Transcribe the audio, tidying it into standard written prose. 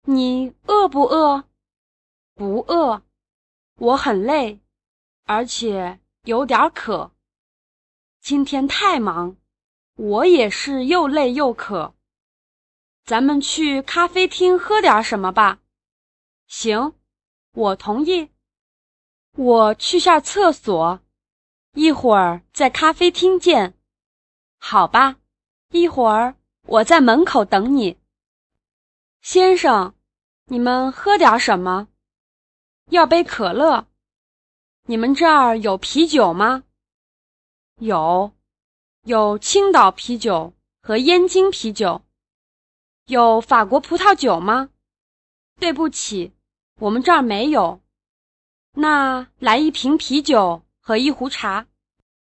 你饿不饿？不饿，我很累，而且有点渴。今天太忙，我也是又累又渴。咱们去咖啡厅喝点什么吧。行，我同意。我去下厕所，一会儿在咖啡厅见。好吧，一会儿我在门口等你。先生，你们喝点什么？要杯可乐。你们这儿有啤酒吗？有青岛啤酒和燕京啤酒。有法国葡萄酒吗？对不起，我们这儿没有。那来一瓶啤酒和一壶茶。